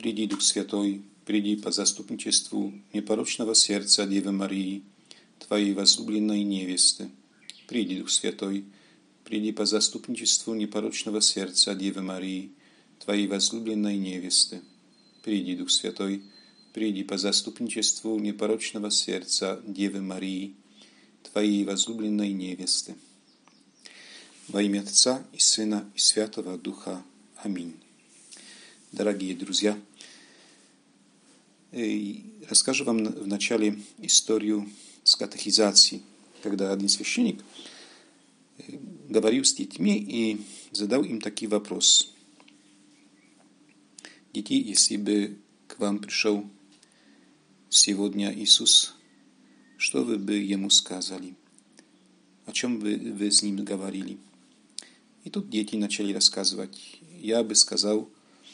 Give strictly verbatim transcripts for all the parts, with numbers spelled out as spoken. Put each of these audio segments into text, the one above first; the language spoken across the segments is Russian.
Приди, Дух Святой, приди по заступничеству непорочного сердца Девы Марии, Твоей возлюбленной невесты. Приди, Дух Святой, приди по заступничеству непорочного сердца Девы Марии, Твоей возлюбленной невесты. Приди, Дух Святой, приди по заступничеству непорочного сердца Девы Марии, Твоей возлюбленной невесты. Во имя Отца и Сына и Святого Духа. Аминь. Дорогие друзья, расскажу вам в начале историю с катехизацией, когда один священник говорил с детьми и задал им такой вопрос. Дети, если бы к вам пришел сегодня Иисус, что вы бы ему сказали? О чем бы вы с ним говорили? И тут дети начали рассказывать. Я бы сказал: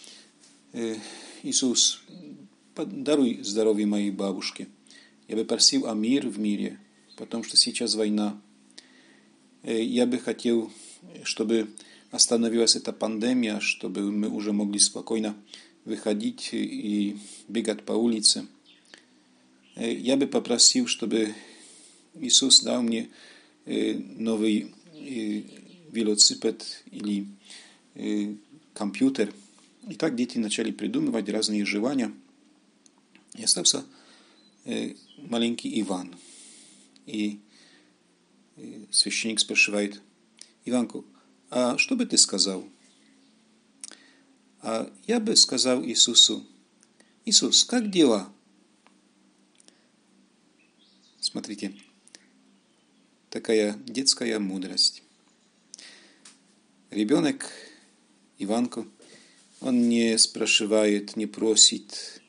Иисус, даруй здоровье моей бабушке. Я бы просил о мир в мире, потому что сейчас война. Я бы хотел, чтобы остановилась эта пандемия, чтобы мы уже могли спокойно выходить и бегать по улице. Я бы попросил, чтобы Иисус дал мне новый велосипед или компьютер. И так дети начали придумывать разные желания. И остался маленький Иван. И священник спрашивает: Иванку, а что бы ты сказал? А я бы сказал Иисусу: Иисус, как дела? Смотрите, такая детская мудрость. Ребенок Иванку, он не спрашивает, не просит,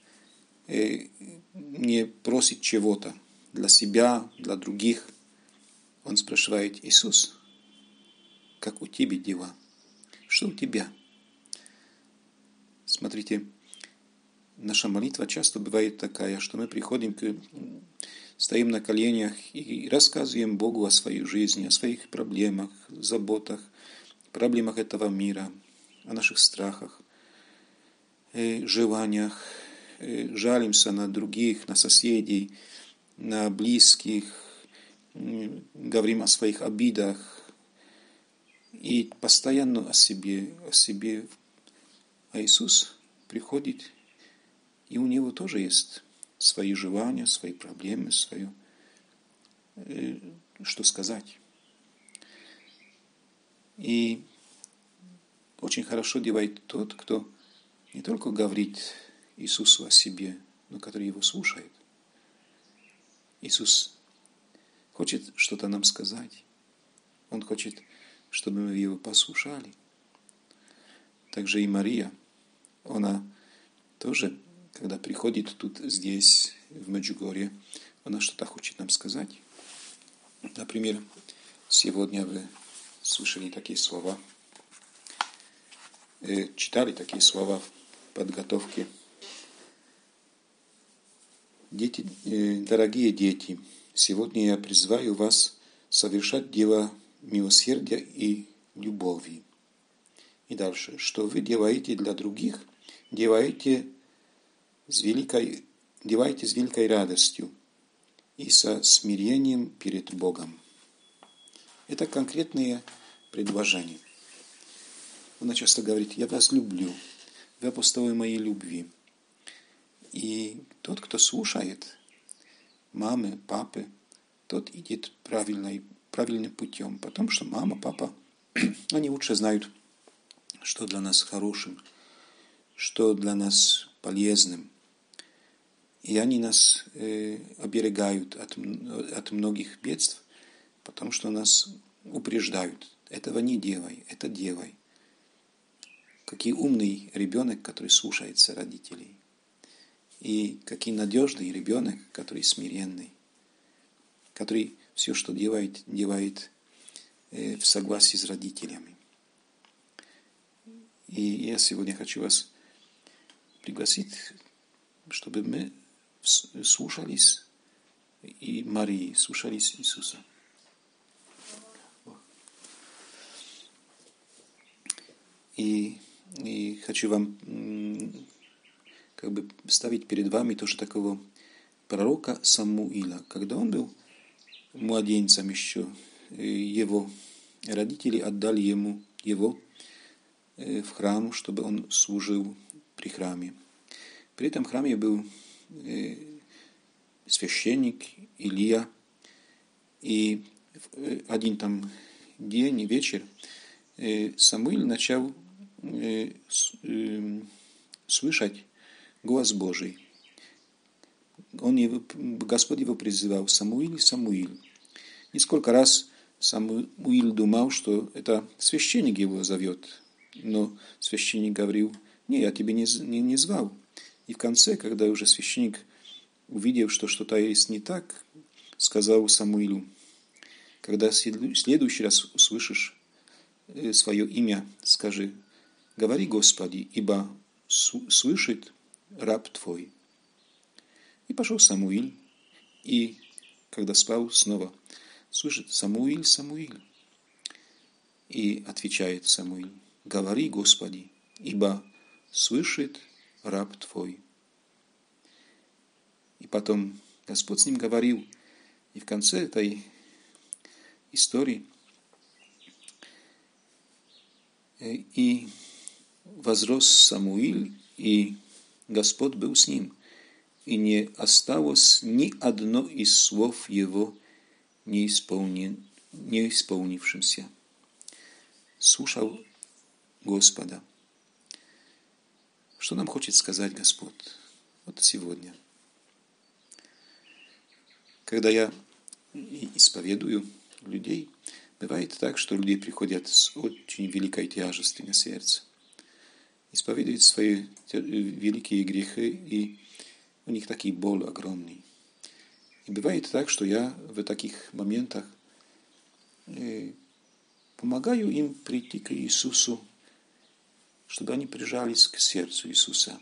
не просит чего-то для себя, для других. Он спрашивает: Иисус, как у тебя дела? Что у тебя? Смотрите, наша молитва часто бывает такая, что мы приходим, к, стоим на коленях и рассказываем Богу о своей жизни, о своих проблемах, заботах, проблемах этого мира, о наших страхах, желаниях, жалимся на других, на соседей, на близких, говорим о своих обидах и постоянно о себе, о себе. А Иисус приходит, и у Него тоже есть свои желания, свои проблемы, свое, что сказать. И очень хорошо делает тот, кто не только говорит Иисусу о себе, но который Его слушает. Иисус хочет что-то нам сказать. Он хочет, чтобы мы Его послушали. Также и Мария, она тоже, когда приходит тут, здесь, в Меджугорье, она что-то хочет нам сказать. Например, сегодня вы слышали такие слова, читали такие слова в подготовке. Дети, дорогие дети, сегодня я призываю вас совершать дело милосердия и любви. И дальше. Что вы делаете для других, делайте с великой, делайте с великой радостью и со смирением перед Богом. Это конкретные предложения. Она часто говорит: я вас люблю, вы апостолы моей любви. И тот, кто слушает, мамы, папы, тот идет правильной, правильным путем, потому что мама, папа, они лучше знают, что для нас хорошим, что для нас полезным. И они нас э, оберегают от, от многих бедств, потому что нас упреждают. Этого не делай, это делай. Какой умный ребенок, который слушается родителей. И какой надежный ребенок, который смиренный, который все, что делает, делает э, в согласии с родителями. И я сегодня хочу вас пригласить, чтобы мы слушались и Марии, слушались Иисуса. И, и хочу вам как бы ставить перед вами тоже такого пророка Самуила. Когда он был младенцем еще, его родители отдали ему его в храм, чтобы он служил при храме. При этом храме был священник Илия, и один там день и вечер Самуил начал слышать голос Божий. Он его, Господь его призывал: Самуил, Самуил. Несколько раз Самуил думал, что это священник его зовет, но священник говорил: не, я тебя не, не, не звал. И в конце, когда уже священник увидел, что что-то есть не так, сказал Самуилу: когда в следующий раз услышишь свое имя, скажи: говори, Господи, ибо слышит раб твой. И пошел Самуил, и когда спал, снова слышит: Самуил, Самуил. И отвечает Самуил: говори, Господи, ибо слышит раб твой. И потом Господь с ним говорил, и в конце этой истории и возрос Самуил, и Господь был с ним, и не осталось ни одно из слов его неисполнен, неисполнившимся. Слушал Господа. Что нам хочет сказать Господь вот сегодня? Когда я исповедую людей, бывает так, что люди приходят с очень великой тяжестью на сердце, исповедуют свои великие грехи, и у них такой боль огромный. И бывает так, что я в таких моментах помогаю им прийти к Иисусу, чтобы они прижались к сердцу Иисуса.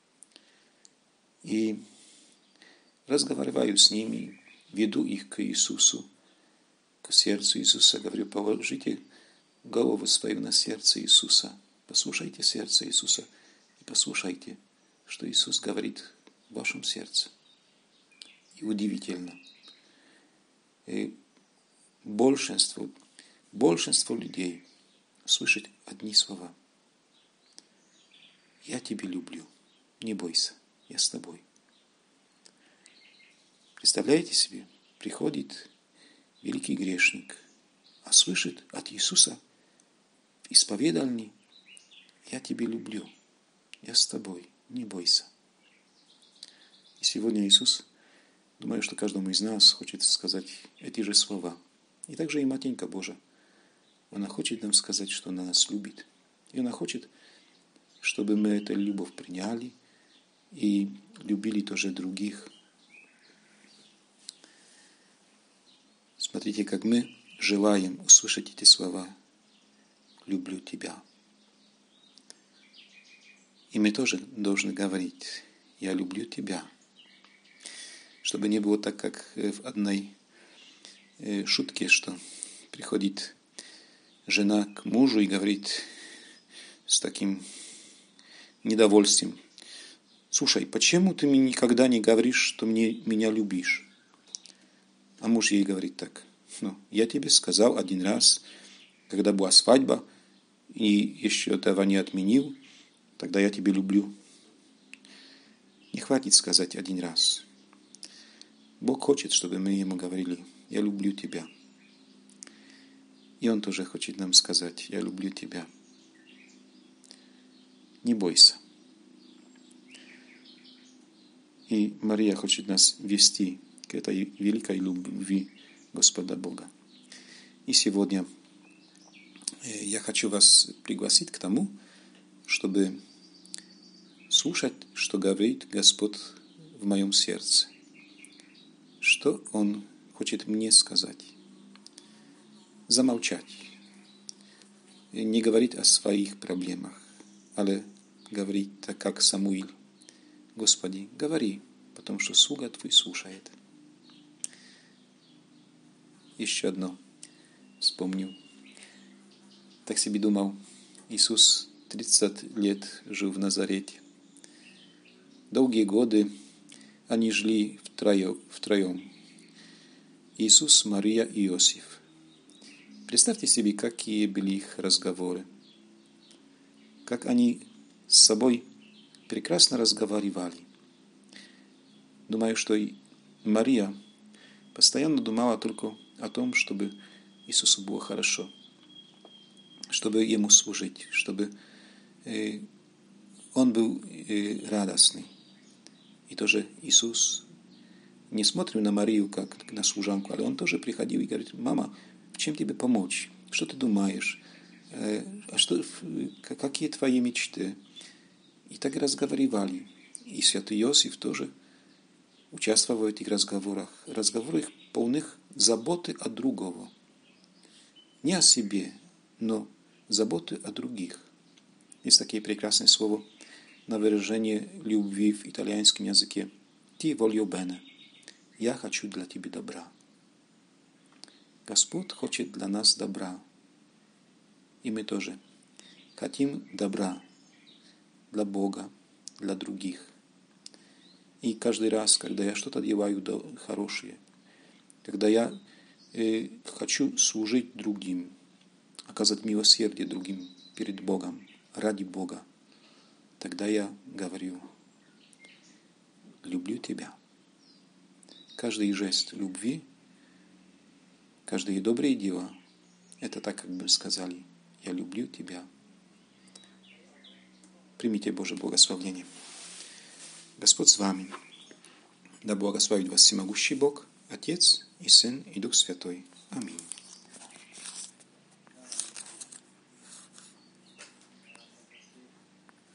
И разговариваю с ними, веду их к Иисусу, к сердцу Иисуса. Говорю: положите голову свою на сердце Иисуса, послушайте сердце Иисуса и послушайте, что Иисус говорит в вашем сердце. И удивительно. И большинство, большинство людей слышит одни слова: я тебя люблю, не бойся, я с тобой. Представляете себе, приходит великий грешник, а слышит от Иисуса в исповедальне: я тебя люблю, я с тобой, не бойся. И сегодня Иисус, думаю, что каждому из нас хочет сказать эти же слова. И также и Материнка Божия. Она хочет нам сказать, что она нас любит. И она хочет, чтобы мы эту любовь приняли и любили тоже других. Смотрите, как мы желаем услышать эти слова: люблю тебя. И мы тоже должны говорить: я люблю тебя. Чтобы не было так, как в одной шутке, что приходит жена к мужу и говорит с таким недовольством: слушай, почему ты мне никогда не говоришь, что мне, меня любишь? А муж ей говорит так: ну, я тебе сказал один раз, когда была свадьба, и еще этого не отменил, тогда я тебя люблю. Не хватит сказать один раз. Бог хочет, чтобы мы ему говорили: я люблю тебя. И он тоже хочет нам сказать: я люблю тебя. Не бойся. И Мария хочет нас вести к этой великой любви Господа Бога. И сегодня я хочу вас пригласить к тому, чтобы слушать, что говорит Господь в моем сердце. Что Он хочет мне сказать. Замолчать. Не говорить о своих проблемах, але говорить так, как Самуил: Господи, говори, потому что слуга Твой слушает. Еще одно вспомнил. Так себе думал: Иисус тридцать лет жил в Назарете. Долгие годы они жили втроем. Иисус, Мария и Иосиф. Представьте себе, какие были их разговоры. Как они с собой прекрасно разговаривали. Думаю, что и Мария постоянно думала только о том, чтобы Иисусу было хорошо, чтобы Ему служить, чтобы э, Он был э, радостный. И тоже Иисус не смотрел на Марию как на служанку, але Он тоже приходил и говорит: «Мама, чем тебе помочь? Что ты думаешь? Э, а что, какие твои мечты?» И так разговаривали. И святый Иосиф тоже участвовал в этих разговорах. Разговорах полных заботы о другого. Не о себе, но заботы о других. Есть такие прекрасные слова на выражение любви в итальянском языке. «Ti voglio bene». «Я хочу для тебя добра». Господь хочет для нас добра. И мы тоже хотим добра для Бога, для других. И каждый раз, когда я что-то делаю хорошее, когда я э, хочу служить другим, оказать милосердие другим перед Богом, ради Бога, тогда я говорю: люблю тебя. Каждый жест любви, каждое доброе дело, это так, как бы сказали: я люблю тебя. Примите Божье благословение. Господь с вами. Да благословит вас всемогущий Бог, Отец и Сын и Дух Святой. Аминь.